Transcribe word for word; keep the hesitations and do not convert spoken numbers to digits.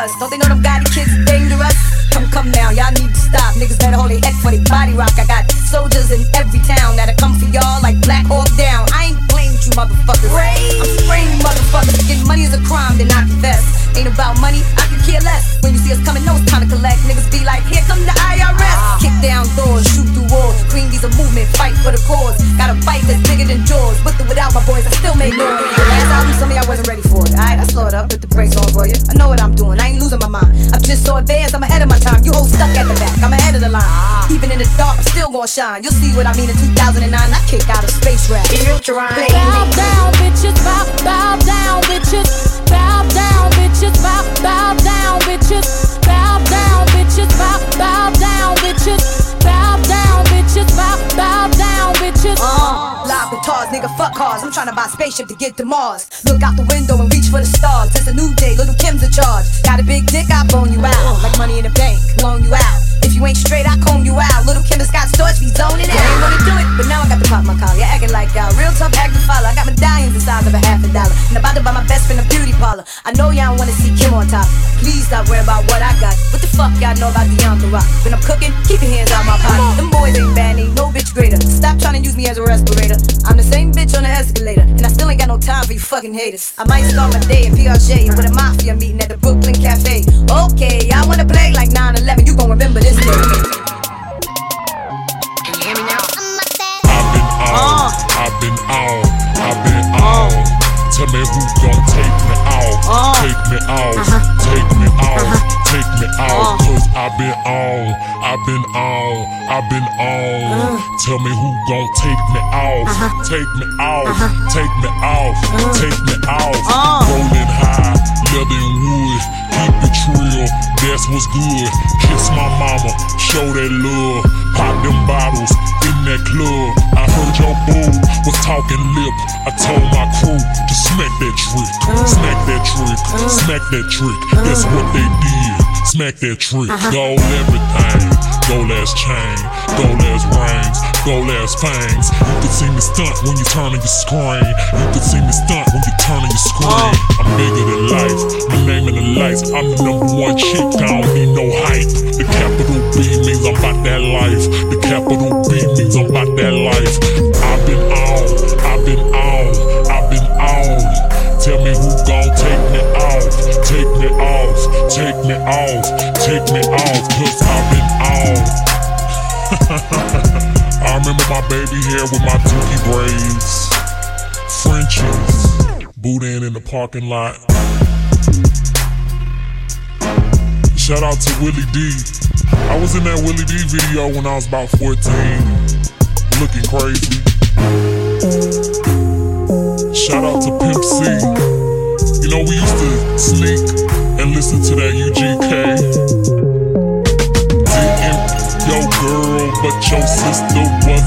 us. Don't they know them gaudy kids are dangerous? Come, come now, y'all need to stop. Niggas better hold their head for they body rock. I got soldiers in every town that'll come for y'all like Black Hawk Down. I ain't playing with you motherfuckers. I'm spraying you motherfuckers. Getting money is a crime, then I confess. Ain't about money, I could care less. When you see us coming, know it's time to collect. Niggas be like, here come the I R S. Kick down doors, shoot through walls. Green D's a movement, fight for the cause. Got a fight that's bigger than Jaws. With or without my boys, I still make noise. Last album, some of y'all wasn't ready for it. Alright, I slowed up, put the brakes on for you. I know what I'm doing, I ain't losing my mind. I'm just so advanced, I'm ahead of my time. You hoes stuck at the back, I'm ahead of the line. Even in the dark, I'm still gonna shine. You'll see what I mean in two thousand nine. I kick out a space rap. Bow down, bitches, bow, bow down, bitches. Bow down, bitches, bow, bow down, bitches. Bow down, bitches, bow, bow down, bitches. Bow down, bitches, bow, bow down, bitches. Uh, live guitars, nigga, fuck cars. I'm tryna buy a spaceship to get to Mars. Look out the window and reach for the stars. It's a new day, little Kim's in charge. Got a big dick, I bone you out. Like money in the bank, loan you out. If you ain't straight, I comb you out. Little Kim has got storage, be zoning out. I ain't wanna do it, but now I got to pop my collar. You're acting like y'all, real tough act to follow. I got medallions the size of a half a dollar. And about to buy my best friend a beauty parlor. I know y'all wanna see Kim on top. Please stop worrying about what I got. What the fuck y'all know about the Young Rock? When I'm cooking, keep your hands out my pocket. Them boys ain't bad, ain't no bitch greater. Stop trying to use me as a respirator. I'm the same bitch on the escalator, and I still ain't got no time for you fucking haters. I might start my day in P R J with a mafia meeting at the Brooklyn Cafe. Okay, y'all wanna play like nine eleven, you gon' remember this day. Can you hear me now? I've been on, I've been on, I've been on. Tell me who gon' take me off, take me off, take me off, take me off. Cause I've been on, I've been on, I've been on. Tell me who gon' take me off, take me off, take me off, take me off. Rolling high, leather and wood, keep it trill, that's what's good. Kiss my mama, show that love, pop them bottles in that club. I heard your boo was talking lip. I told my crew to smack that trick, smack that trick, smack that trick. That's what they did. Smack that trick. Gold everything, gold ass chain, gold ass rings, gold ass fangs. You could see me stunt when you turn on your screen. You could see me stunt when you turn on your screen. I'm bigger than life. My name in the lights. I'm the number one chick. I don't need no hype. The capital B means I'm about that life. The capital B means I'm about that life. I've been on, I've been on, I've been on. Tell me who gon' take me off, take me off, take me off, take me off. Cause I've been on. I remember my baby hair with my dookie braids, Frenchies, boudin in the parking lot. Shout out to Willie D. I was in that Willie D video when I was about fourteen, looking crazy. Shout out to Pimp C. You know, we used to sneak and listen to that U G K. Didn't your girl, but your sister was